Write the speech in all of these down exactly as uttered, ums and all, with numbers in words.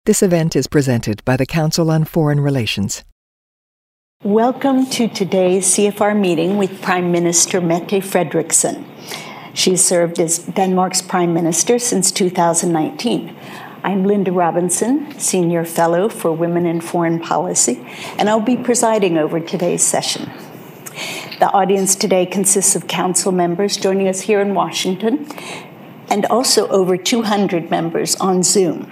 This event is presented by the Council on Foreign Relations. Welcome to today's C F R meeting with Prime Minister Mette Frederiksen. She served as Denmark's Prime Minister since two thousand nineteen. I'm Linda Robinson, Senior Fellow for Women in Foreign Policy, and I'll be presiding over today's session. The audience today consists of council members joining us here in Washington, and also over two hundred members on Zoom.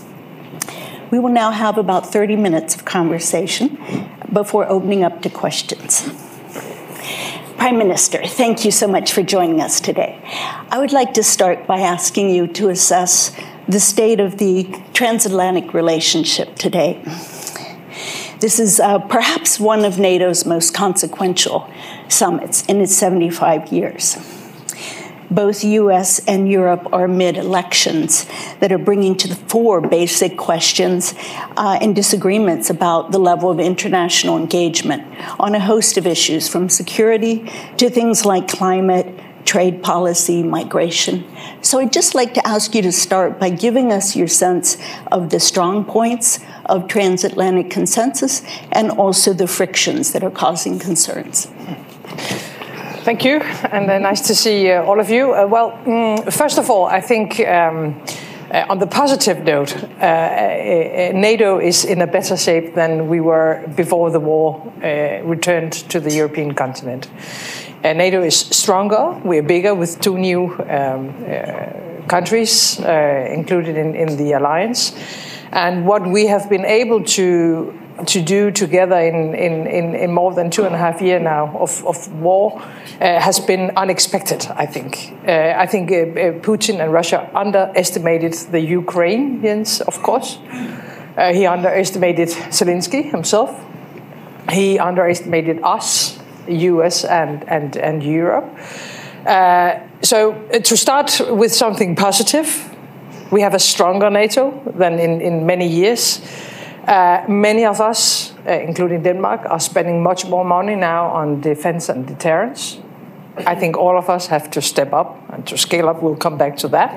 We will now have about thirty minutes of conversation before opening up to questions. Prime Minister, thank you so much for joining us today. I would like to start by asking you to assess the state of the transatlantic relationship today. This is uh, perhaps one of NATO's most consequential summits in its seventy-five years. Both U S and Europe are amid elections that are bringing to the fore basic questions uh, and disagreements about the level of international engagement on a host of issues, from security to things like climate, trade policy, migration. So I'd just like to ask you to start by giving us your sense of the strong points of transatlantic consensus and also the frictions that are causing concerns. Thank you, and uh, nice to see uh, all of you. Uh, well, mm, first of all, I think um, uh, on the positive note, uh, uh, NATO is in a better shape than we were before the war uh, returned to the European continent. Uh, NATO is stronger, we're bigger with two new um, uh, countries uh, included in, in the alliance. And what we have been able to to do together in, in, in, in more than two and a half years now of, of war uh, has been unexpected, I think. Uh, I think uh, uh, Putin and Russia underestimated the Ukrainians, of course. Uh, he underestimated Zelensky himself. He underestimated us, the U S and, and, and Europe. Uh, so uh, to start with something positive, we have a stronger NATO than in, in many years. Uh, many of us, uh, including Denmark, are spending much more money now on defense and deterrence. I think all of us have to step up and to scale up. We'll come back to that.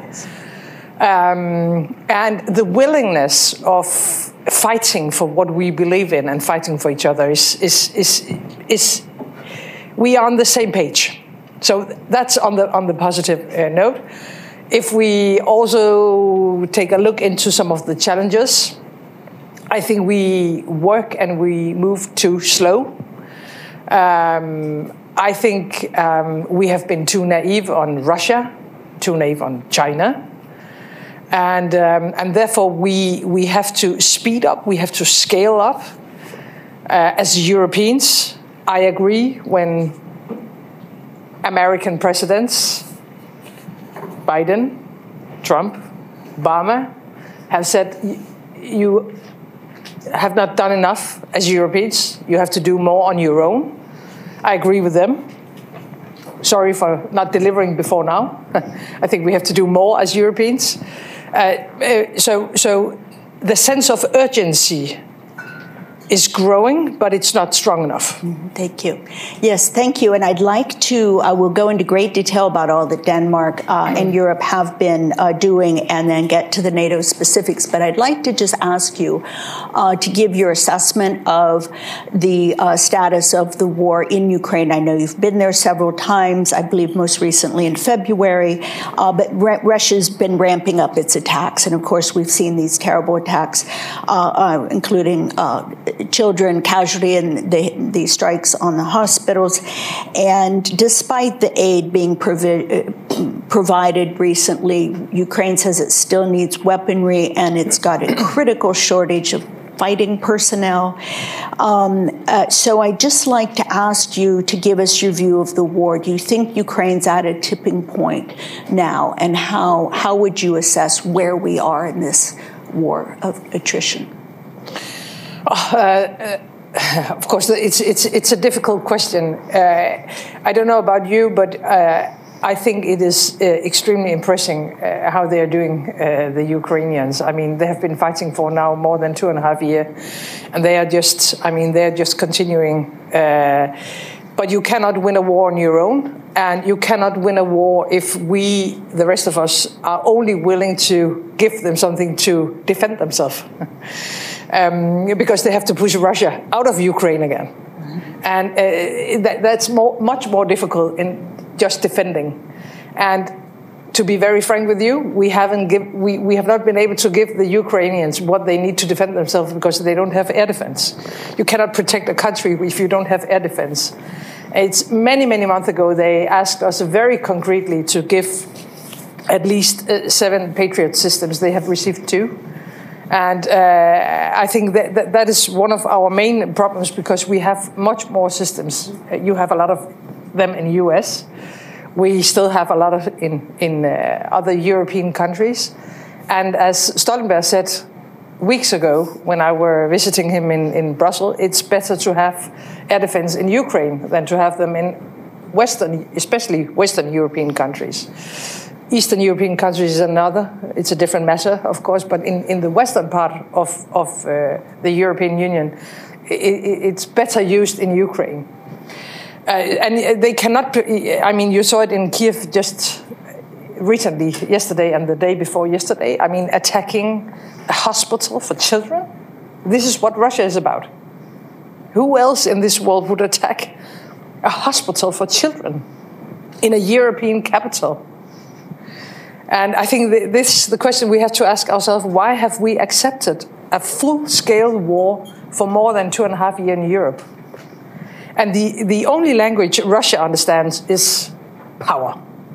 Um, and the willingness of fighting for what we believe in and fighting for each other is, is, is, is we are on the same page. So that's on the, on the positive uh, note. If we also take a look into some of the challenges, I think we work and we move too slow. Um, I think um, we have been too naive on Russia, too naive on China. And, um, and therefore we, we have to speed up, we have to scale up. Uh, as Europeans, I agree when American presidents, Biden, Trump, Obama, have said, you have not done enough as Europeans. You have to do more on your own. I agree with them. Sorry for not delivering before now. I think we have to do more as Europeans. Uh, uh, so, so the sense of urgency is growing, but it's not strong enough. Mm-hmm. Thank you. Yes, thank you. And I'd like to, I will go into great detail about all that Denmark uh, and Europe have been uh, doing and then get to the NATO specifics. But I'd like to just ask you uh, to give your assessment of the uh, status of the war in Ukraine. I know you've been there several times, I believe most recently in February, uh, but R- Russia's been ramping up its attacks. And of course, we've seen these terrible attacks, uh, uh, including uh, children casualty in the, the strikes on the hospitals. And despite the aid being provi- provided recently, Ukraine says it still needs weaponry and it's got a critical shortage of fighting personnel. Um, uh, so I'd just like to ask you to give us your view of the war. Do you think Ukraine's at a tipping point now? And how, how would you assess where we are in this war of attrition? Uh, uh, of course, it's it's it's a difficult question. Uh, I don't know about you, but uh, I think it is uh, extremely impressive uh, how they are doing, uh, the Ukrainians. I mean, they have been fighting for now more than two and a half years, and they are just, I mean, they are just continuing. Uh, but you cannot win a war on your own, and you cannot win a war if we, the rest of us, are only willing to give them something to defend themselves. um, because they have to push Russia out of Ukraine again. Mm-hmm. And uh, that, that's more, much more difficult in just defending. And to be very frank with you, we haven't give, we, we have not been able to give the Ukrainians what they need to defend themselves because they don't have air defense. You cannot protect a country if you don't have air defense. It's many, many months ago, they asked us very concretely to give at least uh, seven Patriot systems. They have received two. And uh, I think that, that that is one of our main problems because we have much more systems. You have a lot of them in the U S. We still have a lot of in, in uh, other European countries. And as Stoltenberg said weeks ago when I were visiting him in, in Brussels, it's better to have air defense in Ukraine than to have them in Western, especially Western European countries. Eastern European countries is another. It's a different matter, of course, but in, in the western part of, of uh, the European Union, it, it's better used in Ukraine. Uh, and they cannot, I mean, you saw it in Kiev just recently, yesterday and the day before yesterday. I mean, attacking a hospital for children. This is what Russia is about. Who else in this world would attack a hospital for children in a European capital? And I think this is the question we have to ask ourselves. Why have we accepted a full-scale war for more than two and a half years in Europe? And the, the only language Russia understands is power.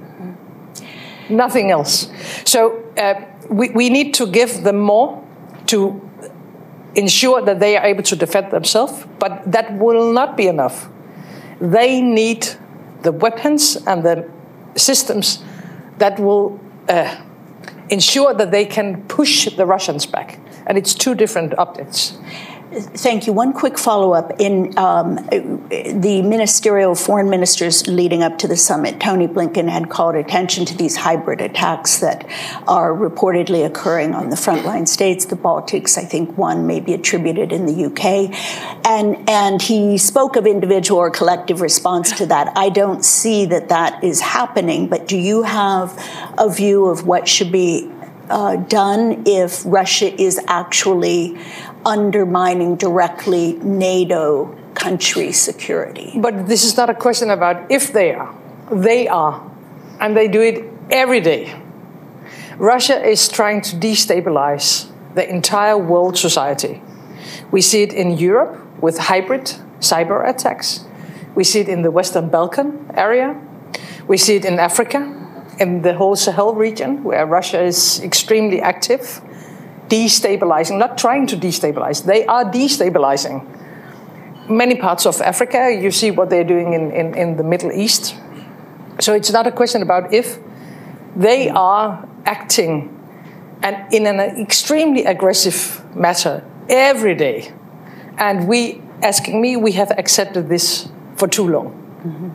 Nothing else. So uh, we, we need to give them more to ensure that they are able to defend themselves, but that will not be enough. They need the weapons and the systems that will uh, ensure that they can push the Russians back. And it's two different objects. Thank you. One quick follow-up. In um, the ministerial foreign ministers leading up to the summit, Tony Blinken had called attention to these hybrid attacks that are reportedly occurring on the frontline states, the Baltics. I think one may be attributed in the U K. And, and he spoke of individual or collective response to that. I don't see that that is happening, but do you have a view of what should be uh, done if Russia is actually undermining directly NATO country security? But this is not a question about if they are. They are. And they do it every day. Russia is trying to destabilize the entire world society. We see it in Europe with hybrid cyber attacks. We see it in the Western Balkan area. We see it in Africa, in the whole Sahel region, where Russia is extremely active. Destabilizing, not trying to destabilize. They are destabilizing. Many parts of Africa, you see what they're doing in, in, in the Middle East. So it's not a question about if. They are acting and in an extremely aggressive manner every day. And we, asking me, we have accepted this for too long. Mm-hmm.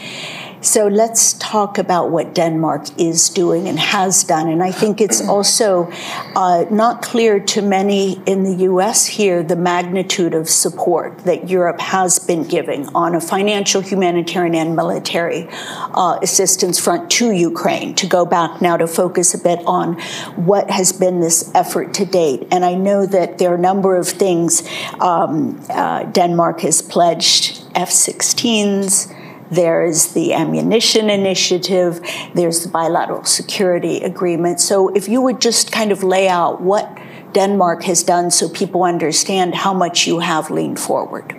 So let's talk about what Denmark is doing and has done. And I think it's also uh, not clear to many in the U S here the magnitude of support that Europe has been giving on a financial, humanitarian, and military uh, assistance front to Ukraine. To go back now to focus a bit on what has been this effort to date. And I know that there are a number of things. Um, uh, Denmark has pledged F sixteens. There's the ammunition initiative. There's the bilateral security agreement. So if you would just kind of lay out what Denmark has done so people understand how much you have leaned forward.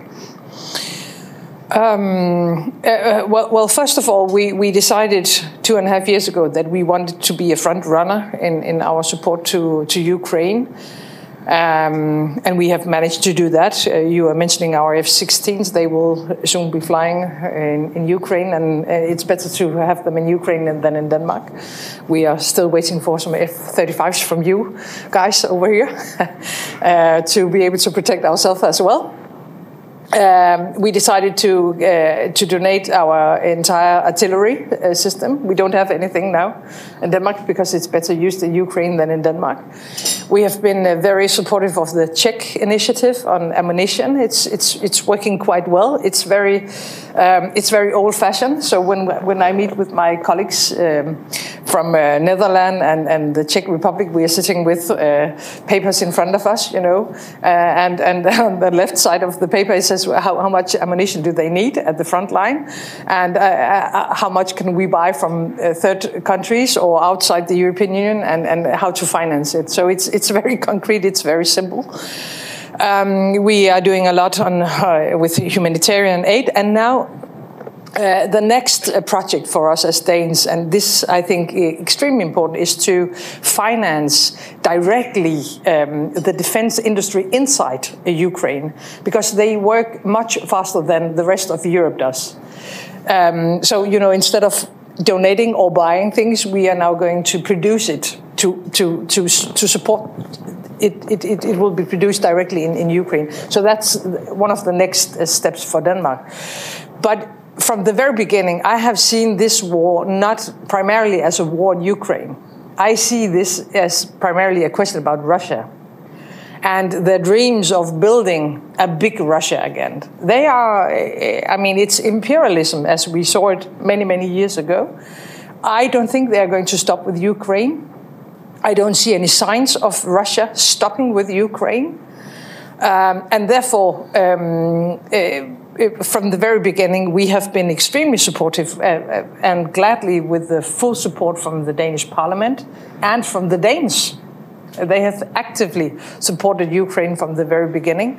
Um, uh, well, well, first of all, we, we decided two and a half years ago that we wanted to be a front runner in, in our support to, to Ukraine. Um, and we have managed to do that. Uh, you are mentioning our F sixteens. They will soon be flying in, in Ukraine, and uh, it's better to have them in Ukraine than in Denmark. We are still waiting for some F thirty-fives from you guys over here uh, to be able to protect ourselves as well. Um, we decided to uh, to donate our entire artillery uh, system. We don't have anything now in Denmark because it's better used in Ukraine than in Denmark. We have been uh, very supportive of the Czech initiative on ammunition. It's it's it's working quite well. It's very Um, it's very old-fashioned. So when when I meet with my colleagues um, from uh, Netherlands and, and the Czech Republic, we are sitting with uh, papers in front of us, you know, uh, and and on the left side of the paper it says how, how much ammunition do they need at the front line, and uh, uh, how much can we buy from uh, third countries or outside the European Union, and, and how to finance it. So it's it's very concrete. It's very simple. Um, we are doing a lot on uh, with humanitarian aid, and now uh, the next uh, project for us as Danes, and this I think is extremely important, is to finance directly um, the defense industry inside uh, Ukraine, because they work much faster than the rest of Europe does. Um, so, you know, instead of donating or buying things, we are now going to produce it to to to to support. It, it, it, it will be produced directly in, in Ukraine. So that's one of the next steps for Denmark. But from the very beginning, I have seen this war not primarily as a war in Ukraine. I see this as primarily a question about Russia and their dreams of building a big Russia again. They are, I mean, it's imperialism as we saw it many, many years ago. I don't think they are going to stop with Ukraine. I don't see any signs of Russia stopping with Ukraine. Um, and therefore, um, uh, from the very beginning, we have been extremely supportive uh, and gladly with the full support from the Danish parliament and from the Danes. They have actively supported Ukraine from the very beginning.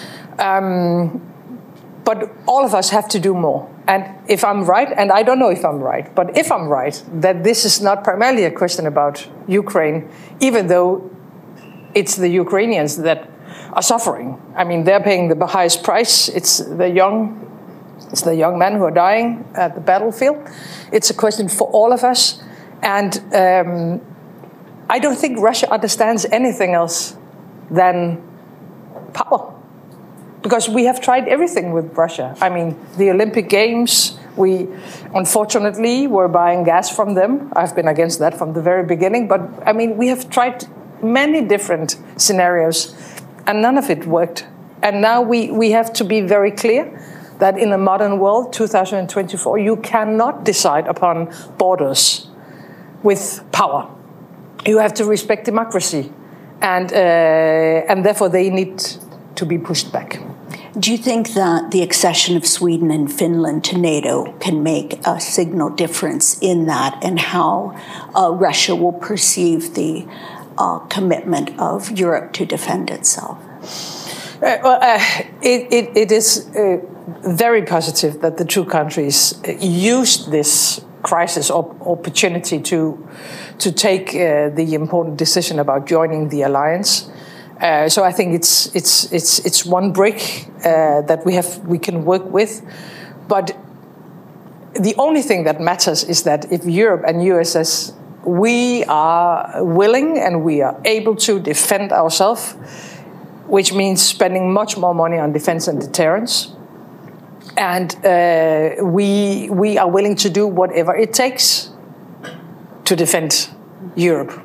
Um, but all of us have to do more. And if I'm right, and I don't know if I'm right, but if I'm right, that this is not primarily a question about Ukraine, even though it's the Ukrainians that are suffering. I mean, they're paying the highest price. It's the young, it's the young men who are dying at the battlefield. It's a question for all of us. And um, I don't think Russia understands anything else than power. Because we have tried everything with Russia. I mean, the Olympic Games, we unfortunately were buying gas from them. I've been against that from the very beginning. But I mean, we have tried many different scenarios and none of it worked. And now we, we have to be very clear that in a modern world, two thousand twenty-four, you cannot decide upon borders with power. You have to respect democracy. And, uh, and therefore they need to be pushed back. Do you think that the accession of Sweden and Finland to NATO can make a signal difference in that, and how uh, Russia will perceive the uh, commitment of Europe to defend itself? Uh, well, uh, it, it, it is uh, very positive that the two countries used this crisis or opportunity to, to take uh, the important decision about joining the alliance. Uh, so I think it's it's it's it's one brick uh, that we have we can work with, but the only thing that matters is that if Europe and U S S, we are willing and we are able to defend ourselves, which means spending much more money on defense and deterrence, and uh, we we are willing to do whatever it takes to defend Europe,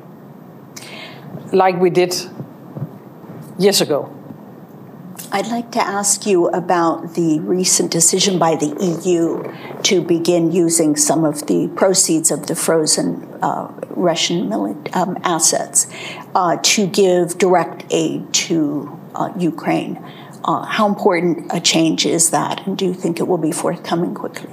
like we did years ago. I'd like to ask you about the recent decision by the E U to begin using some of the proceeds of the frozen uh, Russian mili- um, assets uh, to give direct aid to uh, Ukraine. Uh, how important a change is that, and do you think it will be forthcoming quickly?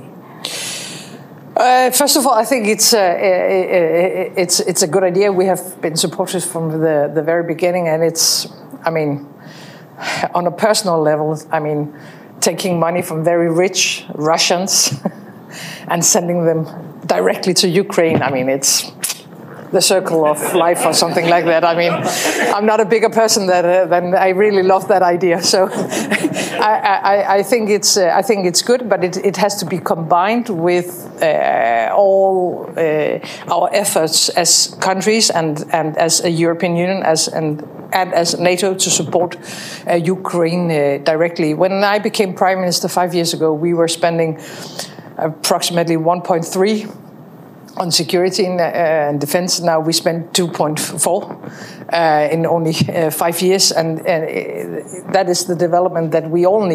Uh, first of all, I think it's uh, it's it's a good idea. We have been supporters from the the very beginning, and it's, I mean, on a personal level, I mean, taking money from very rich Russians and sending them directly to Ukraine. I mean, it's the circle of life or something like that. I mean, I'm not a bigger person that, uh, than I really love that idea. So I, I, I think it's uh, I think it's good, but it, it has to be combined with uh, all uh, our efforts as countries and, and as a European Union as and, and as NATO to support uh, Ukraine uh, directly. When I became Prime Minister five years ago, we were spending approximately one point three on security and, uh, and defense. Now we spend two point four uh, in only uh, five years, and, and uh, that is the development that we all need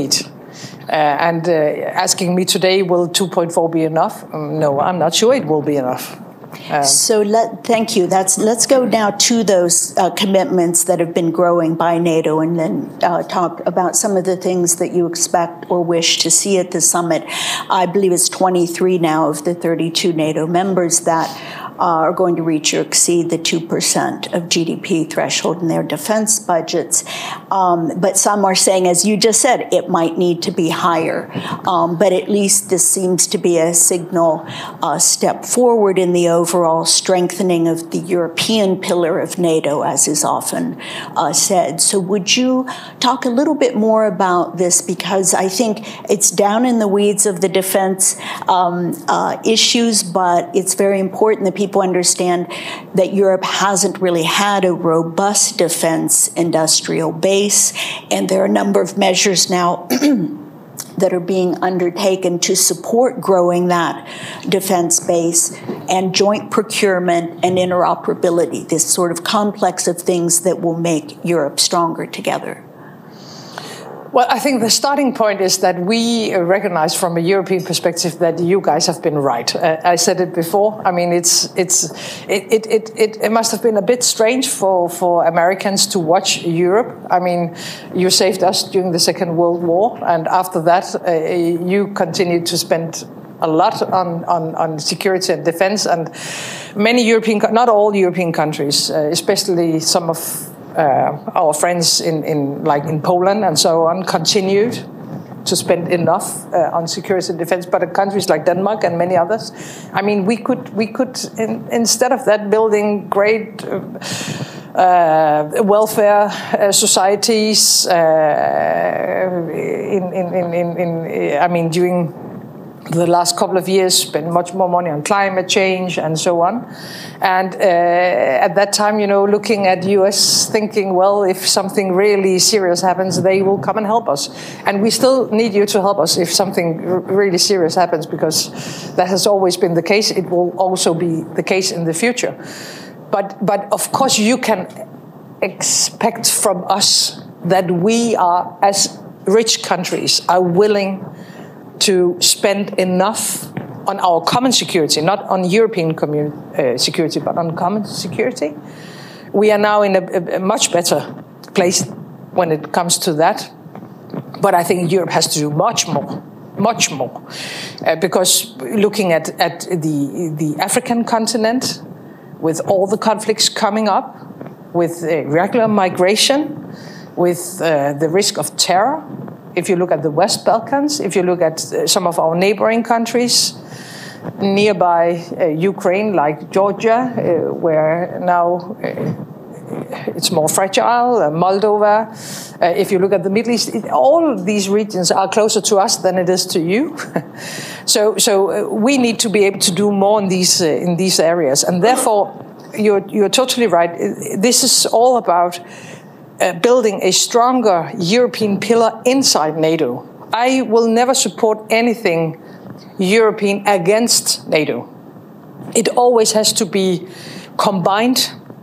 Uh, and uh, asking me today, will two point four be enough? Um, no, I'm not sure it will be enough. Um, so let, thank you. That's, let's go now to those uh, commitments that have been growing by NATO, and then uh, talk about some of the things that you expect or wish to see at the summit. I believe it's twenty-three now of the thirty-two NATO members that uh, are going to reach or exceed the two percent of G D P threshold in their defense budgets. Um, but some are saying, as you just said, it might need to be higher. Um, but at least this seems to be a signal uh, step forward in the overall strengthening of the European pillar of NATO, as is often uh, said. So would you talk a little bit more about this? Because I think it's down in the weeds of the defense um, uh, issues, but it's very important that people understand that Europe hasn't really had a robust defense industrial base, and there are a number of measures now that are being undertaken to support growing that defense base, and joint procurement and interoperability, this sort of complex of things that will make Europe stronger together. Well, I think the starting point is that we recognize from a European perspective that you guys have been right. Uh, I said it before. I mean, it's it's it it it, it, it must have been a bit strange for, for Americans to watch Europe. I mean, you saved us during the Second World War, and after that, uh, you continued to spend a lot on, on, on security and defense, and many European, not all European countries, uh, especially some of Uh, our friends in, in like in Poland and so on, continued to spend enough uh, on security and defense, but countries like Denmark and many others, I mean, we could we could in, instead of that building great uh, uh, welfare uh, societies uh, in, in, in, in, in I mean during the last couple of years, spent much more money on climate change and so on. And uh, at that time, you know, looking at U S thinking, well, if something really serious happens, they will come and help us. And we still need you to help us if something r- really serious happens, because that has always been the case. It will also be the case in the future. But, but of course, you can expect from us that we are, as rich countries, are willing to spend enough on our common security, not on European commun- uh, security, but on common security. We are now in a, a much better place when it comes to that. But I think Europe has to do much more, much more. Uh, because looking at, at the, the African continent, with all the conflicts coming up, with uh, regular migration, with uh, the risk of terror, if you look at the West Balkans, if you look at uh, some of our neighboring countries, nearby uh, Ukraine, like Georgia, uh, where now uh, it's more fragile, uh, Moldova. Uh, if you look at the Middle East, it, all these regions are closer to us than it is to you. so, so uh, we need to be able to do more in these uh, in these areas, and therefore, you're you're totally right. This is all about Uh, building a stronger European pillar inside NATO. I will never support anything European against NATO. It always has to be combined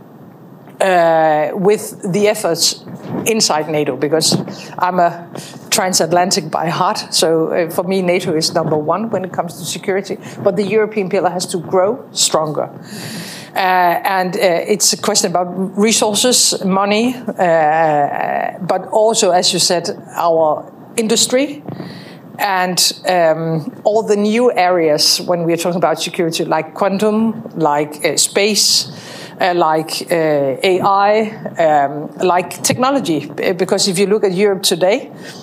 uh, with the efforts inside NATO, because I'm a transatlantic by heart, so uh, for me NATO is number one when it comes to security, but the European pillar has to grow stronger. Uh, and uh, it's a question about resources, money, uh, but also, as you said, our industry and um, all the new areas when we are talking about security, like quantum, like uh, space, uh, like uh, A I, um, like technology. Because if you look at Europe today,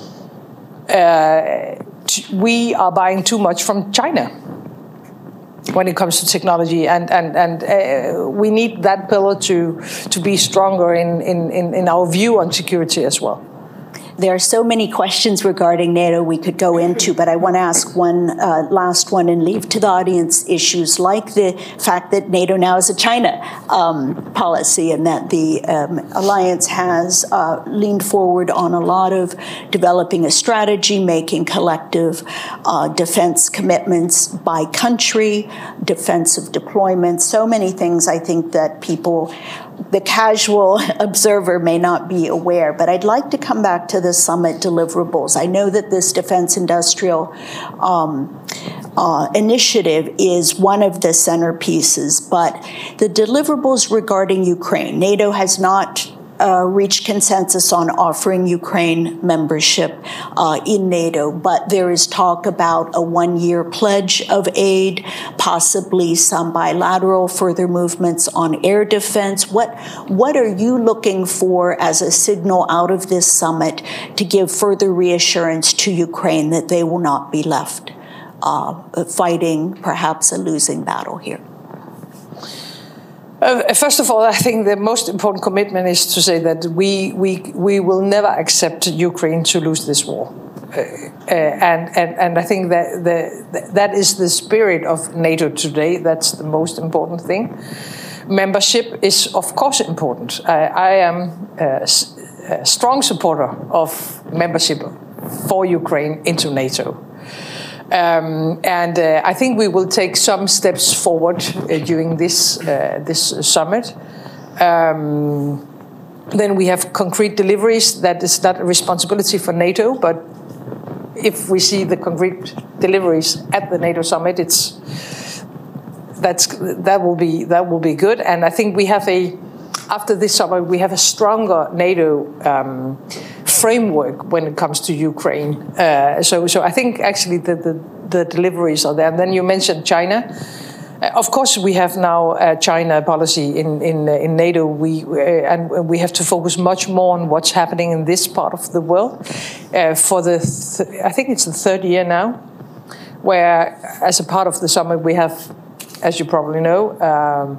uh, t- we are buying too much from China when it comes to technology, and and and uh, we need that pillar to to be stronger in, in in our view on security as well. There are so many questions regarding NATO we could go into, but I want to ask one uh, last one and leave to the audience issues like the fact that NATO now is a China um, policy, and that the um, alliance has uh, leaned forward on a lot of developing a strategy, making collective uh, defense commitments by country, defensive deployments, so many things I think that people the casual observer may not be aware, but I'd like to come back to the summit deliverables. I know that this defense industrial um, uh, initiative is one of the centerpieces, but the deliverables regarding Ukraine, NATO has not Uh, reached consensus on offering Ukraine membership uh, in NATO, but there is talk about a one-year pledge of aid, possibly some bilateral further movements on air defense. What, what are you looking for as a signal out of this summit to give further reassurance to Ukraine that they will not be left uh, fighting perhaps a losing battle here? Uh, first of all, I think the most important commitment is to say that we we we will never accept Ukraine to lose this war, uh, uh, and and and I think that the that is the spirit of NATO today. That's the most important thing. Membership is of course important. I, I am a, a strong supporter of membership for Ukraine into NATO. Um, and uh, I think we will take some steps forward uh, during this uh, this summit. Um, then we have concrete deliveries. That is not a responsibility for NATO, but if we see the concrete deliveries at the NATO summit, it's that's that will be that will be good. And I think we have a after this summer we have a stronger NATO Um, framework when it comes to Ukraine. Uh, so, so I think actually the, the, the deliveries are there. And then you mentioned China. Uh, of course, we have now a China policy in in, uh, in NATO. We uh, and we have to focus much more on what's happening in this part of the world. Uh, for the, th I think it's the third year now, where as a part of the summit we have, as you probably know, Um,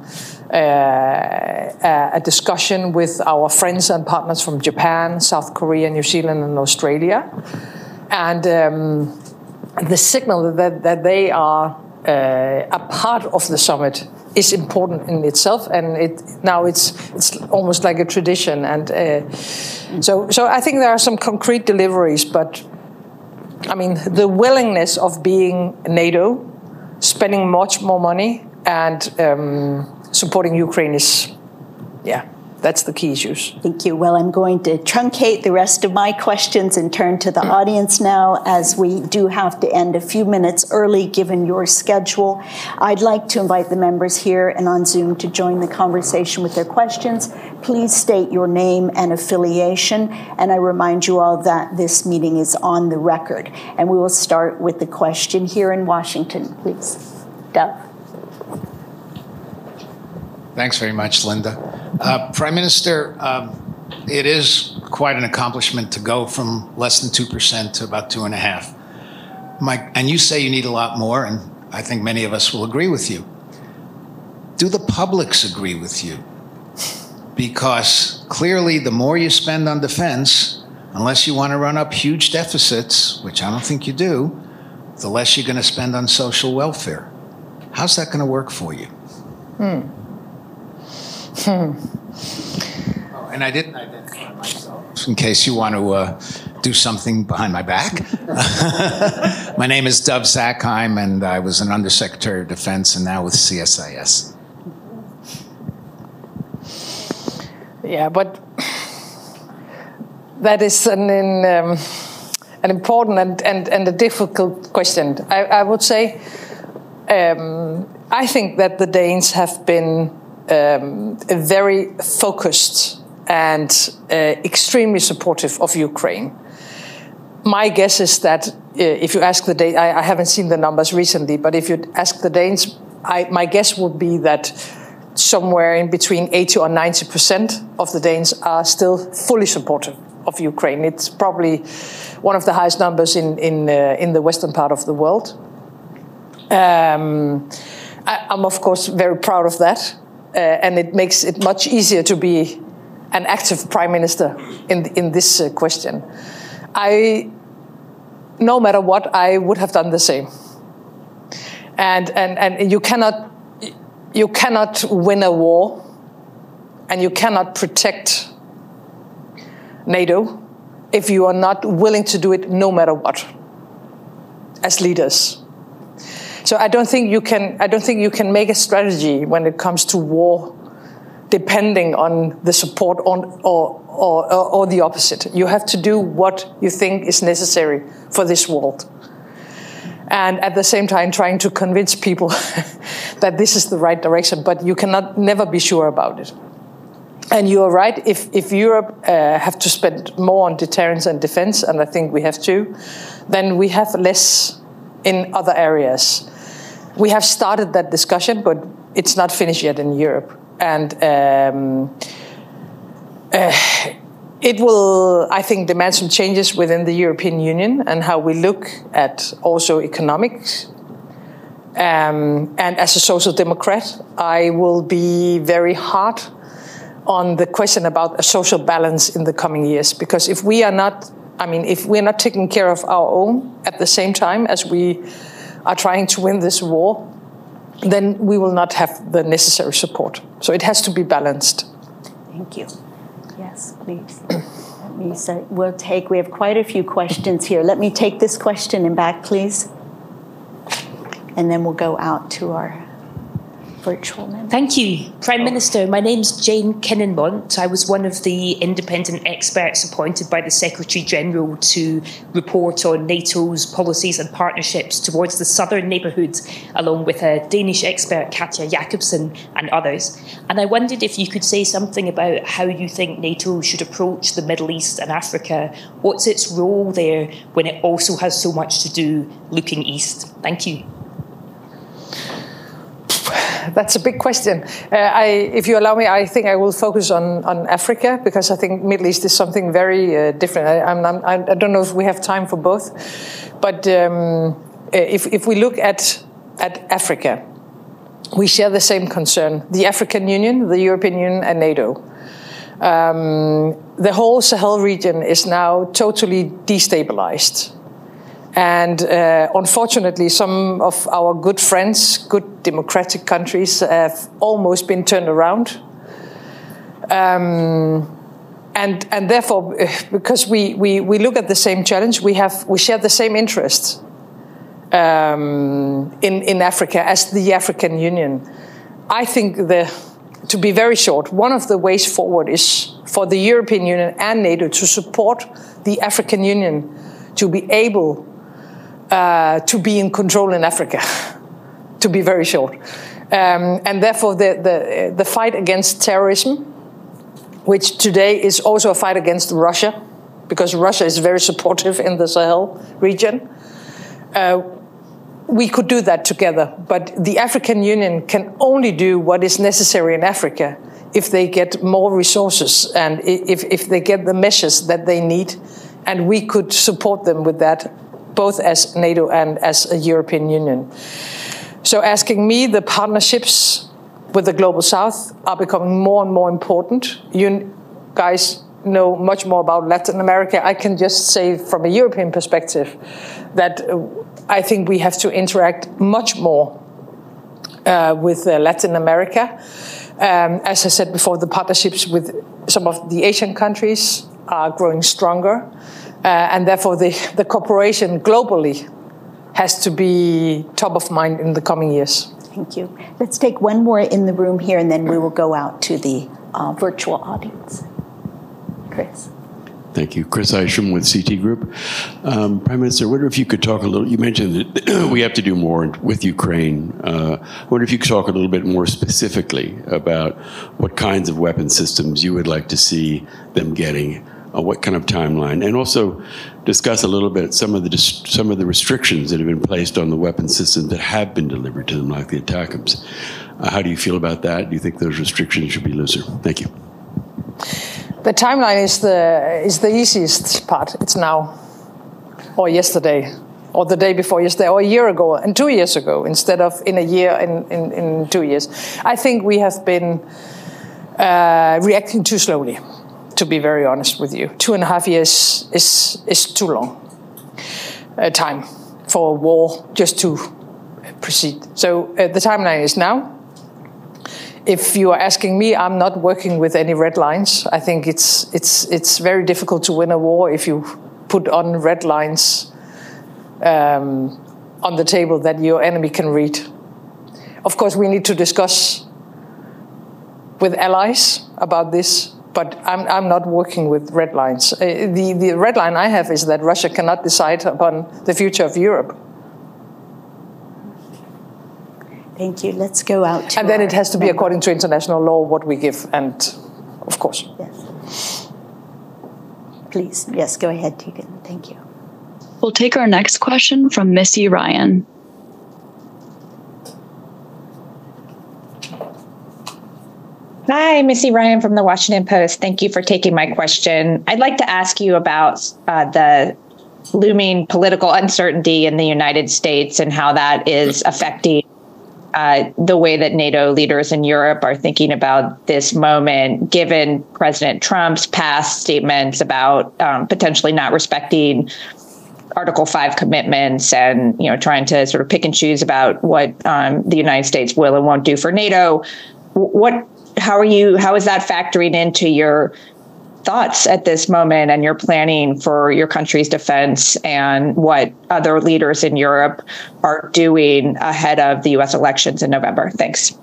Uh, a discussion with our friends and partners from Japan, South Korea, New Zealand, and Australia, and um, the signal that that they are uh, a part of the summit is important in itself, and it now it's it's almost like a tradition, and uh, so so I think there are some concrete deliveries, but I mean the willingness of being NATO, spending much more money, and um, supporting Ukraine is, yeah, that's the key issues. Thank you. Well, I'm going to truncate the rest of my questions and turn to the audience now, as we do have to end a few minutes early given your schedule. I'd like to invite the members here and on Zoom to join the conversation with their questions. Please state your name and affiliation, and I remind you all that this meeting is on the record. And we will start with the question here in Washington, please. Doug. Thanks very much, Linda. Uh, Prime Minister, um, it is quite an accomplishment to go from less than two percent to about two and a half. My, and you say you need a lot more, and I think many of us will agree with you. Do the publics agree with you? Because clearly the more you spend on defense, unless you want to run up huge deficits, which I don't think you do, the less you're going to spend on social welfare. How's that going to work for you? Hmm. Hmm. Oh, and I didn't identify myself, in case you want to uh, do something behind my back. My name is Dov Zakheim, and I was an Undersecretary of Defense and now with C S I S. Yeah, but that is an, an, um, an important and, and, and a difficult question. I, I would say um, I think that the Danes have been Um, very focused and uh, extremely supportive of Ukraine. My guess is that uh, if you ask the Danes, I, I haven't seen the numbers recently, but if you ask the Danes, I, my guess would be that somewhere in between eighty or ninety percent of the Danes are still fully supportive of Ukraine. It's probably one of the highest numbers in in uh, in the western part of the world. Um, I, I'm of course very proud of that. Uh, and it makes it much easier to be an active prime minister in in this uh, question. I, no matter what, I would have done the same. And and and you cannot you cannot win a war, and you cannot protect NATO if you are not willing to do it no matter what. As leaders. So I don't think you can. I don't think you can make a strategy when it comes to war depending on the support on, or, or, or the opposite. You have to do what you think is necessary for this world. And at the same time, trying to convince people that this is the right direction, but you cannot never be sure about it. And you are right, if, if Europe uh, have to spend more on deterrence and defense, and I think we have to, then we have less in other areas. We have started that discussion, but it's not finished yet in Europe. And um, uh, it will, I think, demand some changes within the European Union and how we look at also economics. Um, and as a social democrat, I will be very hard on the question about a social balance in the coming years. Because if we are not, I mean, if we're not taking care of our own at the same time as we are trying to win this war, then we will not have the necessary support. So it has to be balanced. Thank you. Yes, please. Let me say, we'll take, we have quite a few questions here. Let me take this question in back, please. And then we'll go out to our virtual members. Thank you. Prime Minister, my name's Jane Kinnenmont. I was one of the independent experts appointed by the Secretary-General to report on NATO's policies and partnerships towards the southern neighbourhoods, along with a Danish expert, Katja Jacobsen, and others. And I wondered if you could say something about how you think NATO should approach the Middle East and Africa. What's its role there when it also has so much to do looking east? Thank you. That's a big question. Uh, I, if you allow me, I think I will focus on, on Africa, because I think Middle East is something very uh, different. I, I'm, I'm, I don't know if we have time for both, but um, if, if we look at, at Africa, we share the same concern. The African Union, the European Union, and NATO. Um, the whole Sahel region is now totally destabilized. And uh, unfortunately, some of our good friends, good democratic countries, have almost been turned around. Um, and and therefore, because we, we, we look at the same challenge, we have we share the same interests um, in in Africa as the African Union. I think the to be very short, one of the ways forward is for the European Union and NATO to support the African Union to be able Uh, to be in control in Africa, to be very short. Um, and therefore the, the, the fight against terrorism, which today is also a fight against Russia, because Russia is very supportive in the Sahel region, uh, we could do that together. But the African Union can only do what is necessary in Africa if they get more resources and if, if they get the measures that they need. And we could support them with that, both as NATO and as a European Union. So asking me, the partnerships with the Global South are becoming more and more important. You guys know much more about Latin America. I can just say from a European perspective that I think we have to interact much more uh, with uh, Latin America. Um, as I said before, the partnerships with some of the Asian countries are growing stronger. Uh, and therefore, the, the cooperation globally has to be top of mind in the coming years. Thank you. Let's take one more in the room here, and then we will go out to the uh, virtual audience. Chris. Thank you. Chris Isham with C T Group. Um, Prime Minister, I wonder if you could talk a little, you mentioned that we have to do more with Ukraine. Uh, I wonder if you could talk a little bit more specifically about what kinds of weapon systems you would like to see them getting. Uh, what kind of timeline, and also discuss a little bit some of the some of the restrictions that have been placed on the weapon systems that have been delivered to them, like the ATACMS. Uh, how do you feel about that? Do you think those restrictions should be looser? Thank you. The timeline is the is the easiest part. It's now, or yesterday, or the day before yesterday, or a year ago, and two years ago, instead of in a year in in, in two years. I think we have been uh, reacting too slowly, to be very honest with you. Two and a half years is is too long uh, time for a war just to proceed. So uh, the timeline is now. If you are asking me, I'm not working with any red lines. I think it's it's it's very difficult to win a war if you put on red lines um, on the table that your enemy can read. Of course, we need to discuss with allies about this, but I'm, I'm not working with red lines. Uh, the, the red line I have is that Russia cannot decide upon the future of Europe. Thank you. Let's go out to And then it has to be member. according to international law what we give, and of course. Yes. Please, yes, go ahead, Tegan. Thank you. We'll take our next question from Missy Ryan. Hi, Missy Ryan from the Washington Post. Thank you for taking my question. I'd like to ask you about uh, the looming political uncertainty in the United States and how that is affecting uh, the way that NATO leaders in Europe are thinking about this moment, given President Trump's past statements about um, potentially not respecting Article five commitments and, you know, trying to sort of pick and choose about what um, the United States will and won't do for NATO. What, how are you, how is that factoring into your thoughts at this moment and your planning for your country's defense and what other leaders in Europe are doing ahead of the U S elections in November? Thanks.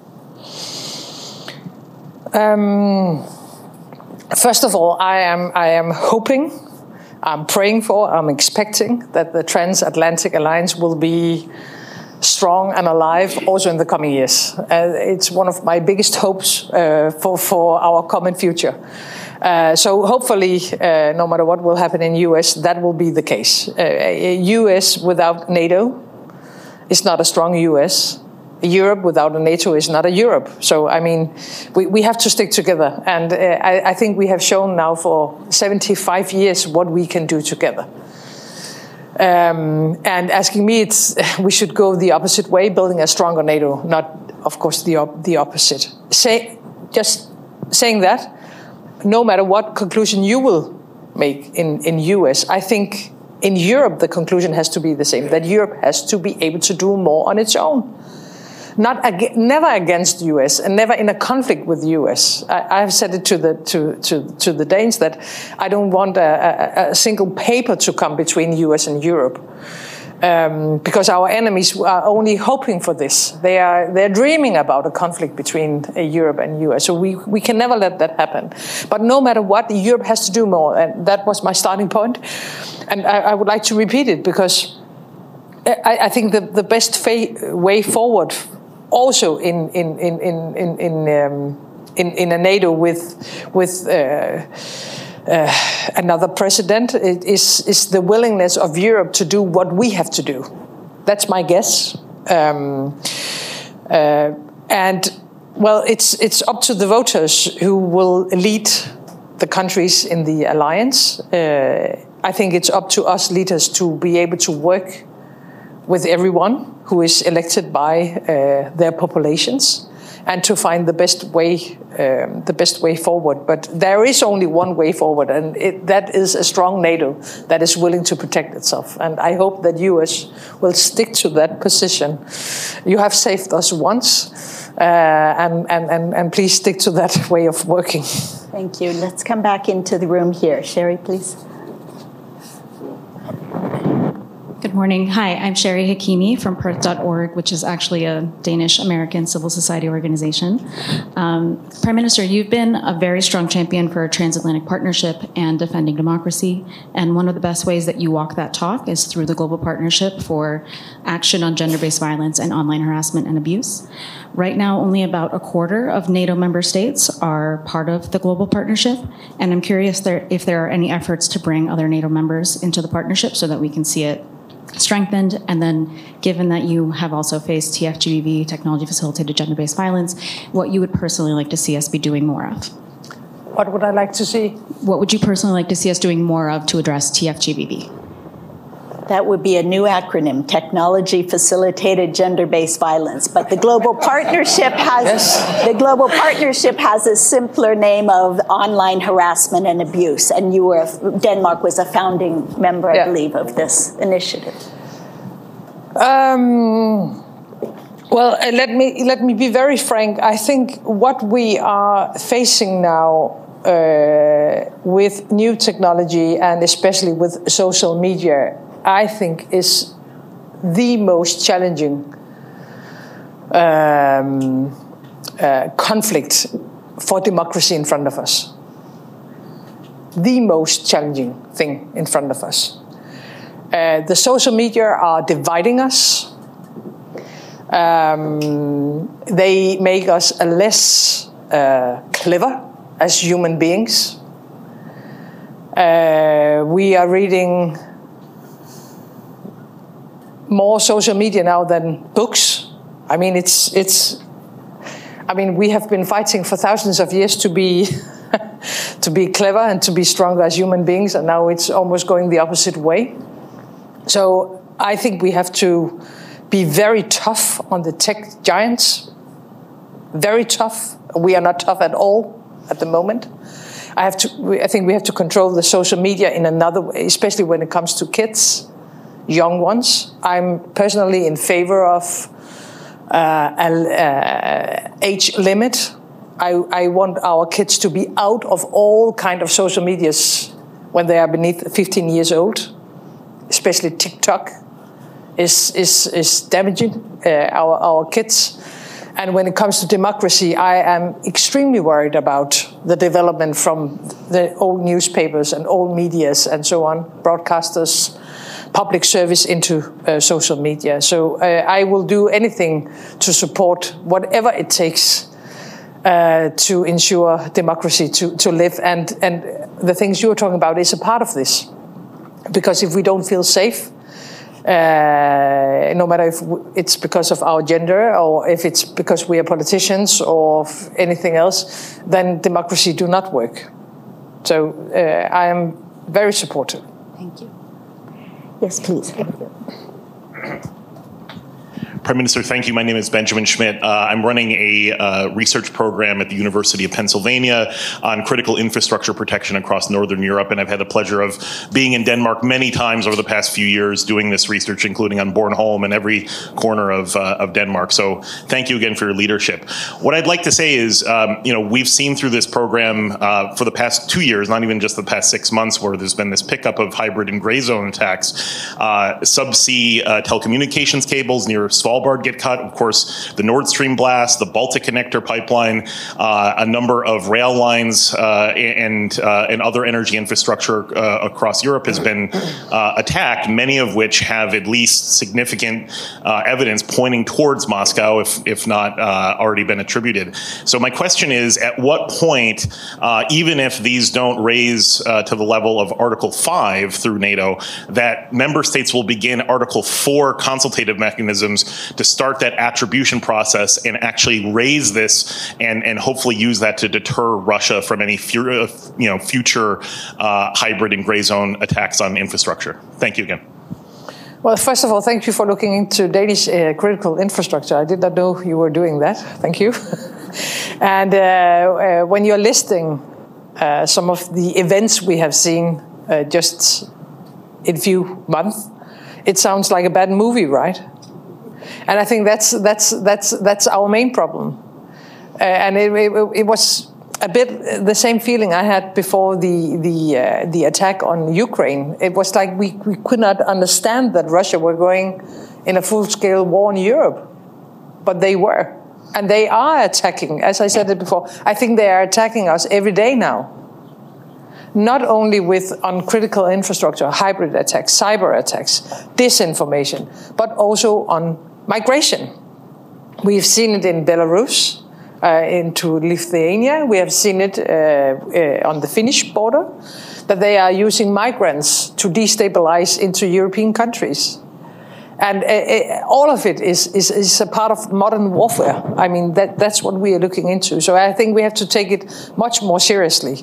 Um, first of all, I am I am hoping, I'm praying for, I'm expecting that the transatlantic alliance will be strong and alive also in the coming years. Uh, it's one of my biggest hopes uh, for, for our common future. Uh, so hopefully, uh, no matter what will happen in U S, that will be the case. Uh, U S without NATO is not a strong U S. Europe without a NATO is not a Europe. So, I mean, we, we have to stick together. And uh, I, I think we have shown now for seventy-five years what we can do together. Um, and asking me, it's, we should go the opposite way, building a stronger NATO, not, of course, the, op- the opposite. Say, just saying that, no matter what conclusion you will make in, in U S, I think in Europe the conclusion has to be the same, that Europe has to be able to do more on its own. Not ag- never against U S and never in a conflict with U S. I, I've said it to the to, to, to the Danes that I don't want a, a, a single paper to come between U S and Europe. Um, because our enemies are only hoping for this. They are they're dreaming about a conflict between uh, Europe and U S. So we, we can never let that happen. But no matter what, Europe has to do more. And that was my starting point. And I, I would like to repeat it because I, I think the, the best fa- way forward also in in in in in in, um, in, in a NATO with with uh, Uh, another precedent is, is the willingness of Europe to do what we have to do. That's my guess. Um, uh, and, well, it's, it's up to the voters who will lead the countries in the alliance. Uh, I think it's up to us leaders to be able to work with everyone who is elected by uh, their populations, and to find the best way, um, the best way forward. But there is only one way forward, and it, that is a strong NATO that is willing to protect itself. And I hope that U S will stick to that position. You have saved us once, uh, and, and, and, and please stick to that way of working. Thank you. Let's come back into the room here. Sherry, please. Good morning. Hi, I'm Sherry Hakimi from Perth dot org, which is actually a Danish-American civil society organization. Um, Prime Minister, you've been a very strong champion for a transatlantic partnership and defending democracy. And one of the best ways that you walk that talk is through the Global Partnership for Action on Gender-Based Violence and Online Harassment and Abuse. Right now, only about a quarter of NATO member states are part of the Global Partnership. And I'm curious there, if there are any efforts to bring other NATO members into the partnership so that we can see it strengthened. And then given that you have also faced T F G B V, technology facilitated gender-based violence, what you would personally like to see us be doing more of? What would I like to see? What would you personally like to see us doing more of to address T F G B V? That would be a new acronym, Technology Facilitated Gender-Based Violence. But the Global Partnership has yes. the Global Partnership has a simpler name of Online Harassment and Abuse. And you were Denmark was a founding member, I yeah. believe, of this initiative. Um, well, uh, let me let me be very frank. I think what we are facing now uh, with new technology and especially with social media, I think is the most challenging um, uh, conflict for democracy in front of us. The most challenging thing in front of us. Uh, the social media are dividing us. Um, they make us less uh, clever as human beings. Uh, we are reading more social media now than books. I mean, it's it's. I mean, we have been fighting for thousands of years to be to be clever and to be stronger as human beings, and now it's almost going the opposite way. So I think we have to be very tough on the tech giants. Very tough. We are not tough at all at the moment. I have to. I think we have to control the social media in another way, especially when it comes to kids, young ones. I'm personally in favor of uh, an uh, age limit. I, I want our kids to be out of all kind of social medias when they are beneath fifteen years old. Especially TikTok is is is damaging uh, our our kids. And when it comes to democracy, I am extremely worried about the development from the old newspapers and old medias and so on, broadcasters, public service into uh, social media. So uh, I will do anything to support whatever it takes uh, to ensure democracy to, to live. And, and the things you're talking about is a part of this. Because if we don't feel safe, Uh, no matter if it's because of our gender or if it's because we are politicians or anything else, then democracy do not work. So uh, I am very supportive. Thank you. Yes, please. Thank you. Prime Minister, thank you. My name is Benjamin Schmidt. Uh, I'm running a uh, research program at the University of Pennsylvania on critical infrastructure protection across Northern Europe, and I've had the pleasure of being in Denmark many times over the past few years doing this research, including on Bornholm and every corner of, uh, of Denmark. So thank you again for your leadership. What I'd like to say is, um, you know, we've seen through this program uh, for the past two years, not even just the past six months, where there's been this pickup of hybrid and gray zone attacks, uh, subsea uh, telecommunications cables near Svalbard get cut. Of course, the Nord Stream blast, the Baltic Connector pipeline, uh, a number of rail lines uh, and uh, and other energy infrastructure uh, across Europe has been uh, attacked, many of which have at least significant uh, evidence pointing towards Moscow, if, if not uh, already been attributed. So my question is, at what point, uh, even if these don't raise uh, to the level of Article five through NATO, that member states will begin Article four consultative mechanisms to start that attribution process and actually raise this and, and hopefully use that to deter Russia from any fu- you know, future uh, hybrid and gray zone attacks on infrastructure. Thank you again. Well, first of all, thank you for looking into Danish uh, critical infrastructure. I did not know you were doing that. Thank you. And uh, uh, when you're listing uh, some of the events we have seen uh, just in few months, it sounds like a bad movie, right? And I think that's that's that's that's our main problem. Uh, and it, it, it was a bit the same feeling I had before the the uh, the attack on Ukraine. It was like we, we could not understand that Russia were going in a full-scale war in Europe, but they were, and they are attacking. As I said it before, I think they are attacking us every day now. Not only with on critical infrastructure, hybrid attacks, cyber attacks, disinformation, but also on migration. We've seen it in Belarus, uh, into Lithuania. We have seen it uh, uh, on the Finnish border, that they are using migrants to destabilize into European countries. And uh, uh, all of it is, is, is a part of modern warfare. I mean, that, that's what we are looking into. So I think we have to take it much more seriously.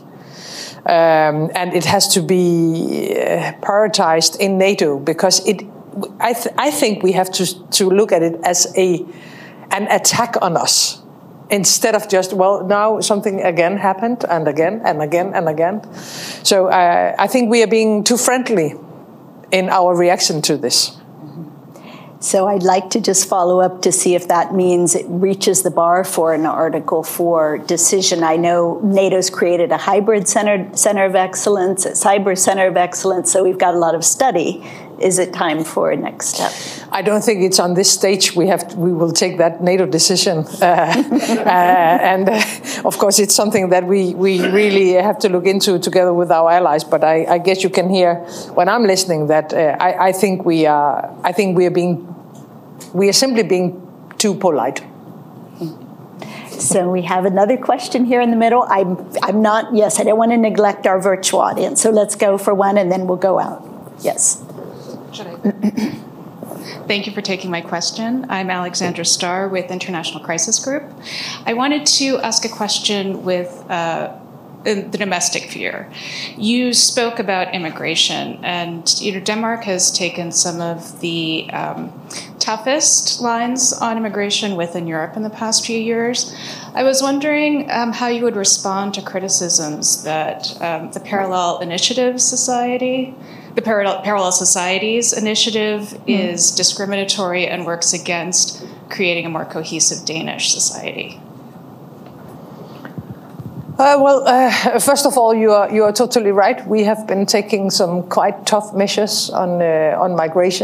Um, and it has to be uh, prioritized in NATO, because it. I, th- I think we have to to look at it as a an attack on us, instead of just, well, now something again happened and again and again and again. So uh, I think we are being too friendly in our reaction to this. So I'd like to just follow up to see if that means it reaches the bar for an Article four decision. I know NATO's created a hybrid center, center of excellence, a cyber center of excellence, so we've got a lot of study is it time for a next step? I don't think it's on this stage. We have to, we will take that NATO decision, uh, uh, and uh, of course it's something that we we really have to look into together with our allies. But I, I guess you can hear when I'm listening that uh, I, I think we are I think we are being we are simply being too polite. So we have another question here in the middle. I'm I'm not yes I don't want to neglect our virtual audience. So let's go for one and then we'll go out. Yes. Should I? Thank you for taking my question. I'm Alexandra Starr with International Crisis Group. I wanted to ask a question with uh, the domestic sphere. You spoke about immigration, and you know Denmark has taken some of the um, toughest lines on immigration within Europe in the past few years. I was wondering um, how you would respond to criticisms that um, the Parallel Initiatives Society The Parallel, Parallel Societies initiative mm. is discriminatory and works against creating a more cohesive Danish society. Uh, well, uh, first of all, you are you are totally right. We have been taking some quite tough measures on uh, on migration,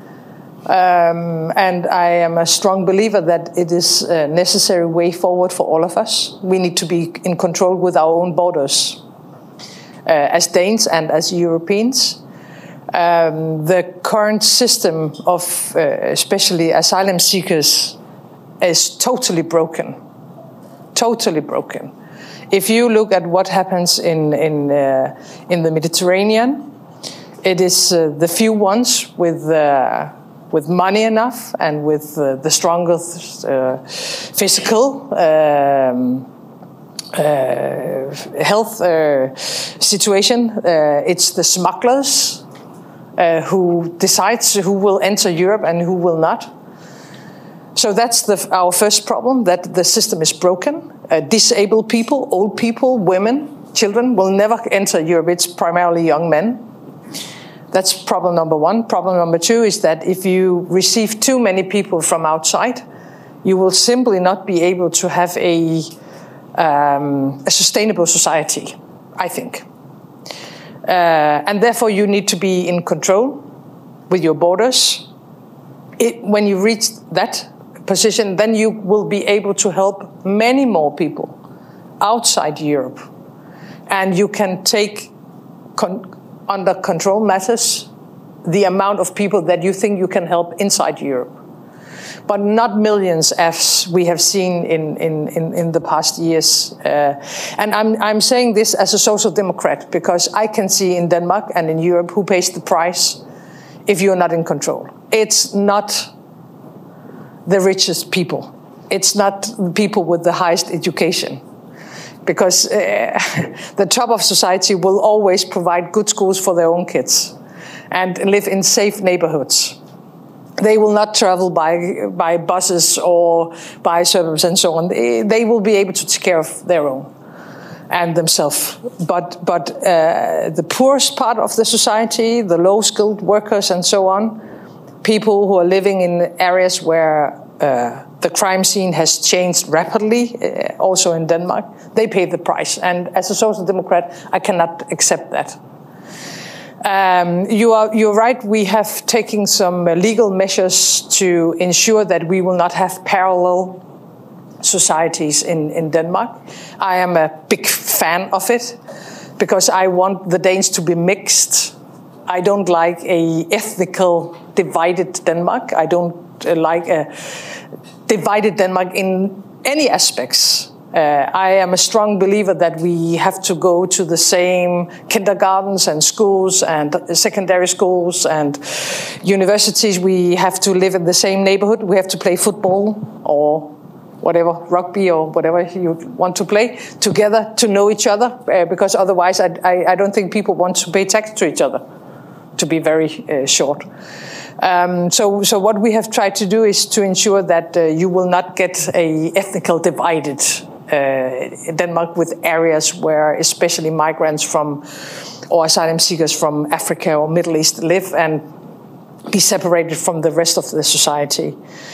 um, and I am a strong believer that it is a necessary way forward for all of us. We need to be in control with our own borders, uh, as Danes and as Europeans. Um, the current system of uh, especially asylum seekers is totally broken, totally broken. If you look at what happens in in uh, in the Mediterranean, it is uh, the few ones with uh, with money enough and with uh, the strongest uh, physical um, uh, health uh, situation. Uh, it's the smugglers Uh, who decides who will enter Europe and who will not. So that's the, our first problem, that the system is broken. Uh, disabled people, old people, women, children will never enter Europe. It's primarily young men. That's problem number one. Problem number two is that if you receive too many people from outside, you will simply not be able to have a, um, a sustainable society, I think. Uh, and therefore, you need to be in control with your borders. It, when you reach that position, then you will be able to help many more people outside Europe. And you can take con- under control matters the amount of people that you think you can help inside Europe. But not millions as we have seen in, in, in, in the past years. Uh, and I'm, I'm saying this as a social democrat because I can see in Denmark and in Europe who pays the price if you're not in control. It's not the richest people. It's not the people with the highest education. Because uh, the top of society will always provide good schools for their own kids and live in safe neighborhoods. They will not travel by by buses or by suburbs and so on. They, they will be able to take care of their own and themselves. But but uh, the poorest part of the society, the low-skilled workers and so on, people who are living in areas where uh, the crime scene has changed rapidly, uh, also in Denmark, they pay the price. And as a social democrat, I cannot accept that. Um, you are, you're right, we have taken some uh, legal measures to ensure that we will not have parallel societies in, in Denmark. I am a big fan of it because I want the Danes to be mixed. I don't like a ethnical divided Denmark. I don't uh, like a divided Denmark in any aspects. Uh, I am a strong believer that we have to go to the same kindergartens and schools and secondary schools and universities. We have to live in the same neighborhood. We have to play football or whatever, rugby or whatever you want to play together to know each other, uh, because otherwise I, I, I don't think people want to pay tax to each other, to be very uh, short. Um, so, so what we have tried to do is to ensure that uh, you will not get a ethnical divided uh, Denmark with areas where especially migrants from or asylum seekers from Africa or Middle East live and be separated from the rest of the society.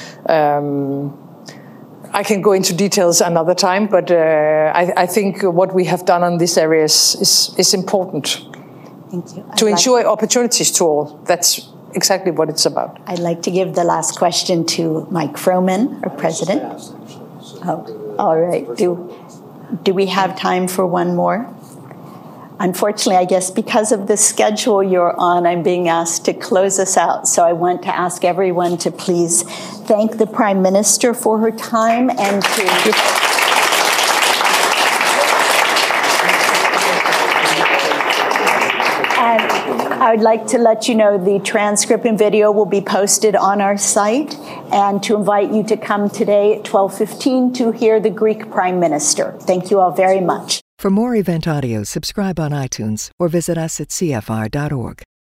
Um, I can go into details another time, but uh, I, I think what we have done on these areas is, is important. Thank you. To I'd ensure like- opportunities to all. That's exactly what it's about. I'd like to give the last question to Mike Froman, our president. Oh, all right. Do, do we have time for one more? Unfortunately, I guess because of the schedule you're on, I'm being asked to close us out. So I want to ask everyone to please thank the Prime Minister for her time and to... I would like to let you know the transcript and video will be posted on our site, and to invite you to come today at twelve fifteen to hear the Greek Prime Minister. Thank you all very much. For more event audio, subscribe on iTunes or visit us at C F R dot org.